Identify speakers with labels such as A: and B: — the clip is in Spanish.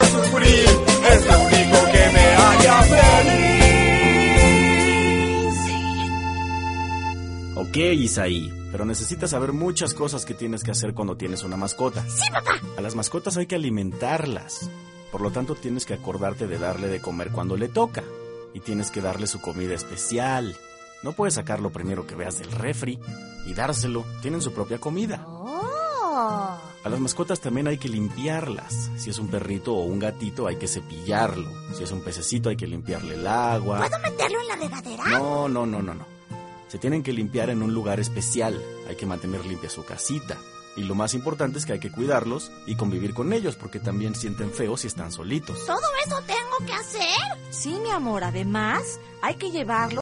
A: sufrir, es lo único que me haría feliz.
B: Ok, Isaí, pero necesitas saber muchas cosas que tienes que hacer cuando tienes una mascota.
C: Sí, papá.
B: A las mascotas hay que alimentarlas. Por lo tanto, tienes que acordarte de darle de comer cuando le toca. Y tienes que darle su comida especial. No puedes sacar lo primero que veas del refri y dárselo. Tienen su propia comida.
C: Oh.
B: A las mascotas también hay que limpiarlas. Si es un perrito o un gatito, hay que cepillarlo. Si es un pececito, hay que limpiarle el agua.
C: ¿Puedo meterlo en la regadera?
B: No. Se tienen que limpiar en un lugar especial. Hay que mantener limpia su casita. Y lo más importante es que hay que cuidarlos y convivir con ellos, porque también sienten feo si están solitos.
C: ¿Todo eso tengo que hacer?
D: Sí, mi amor, además hay que llevarlo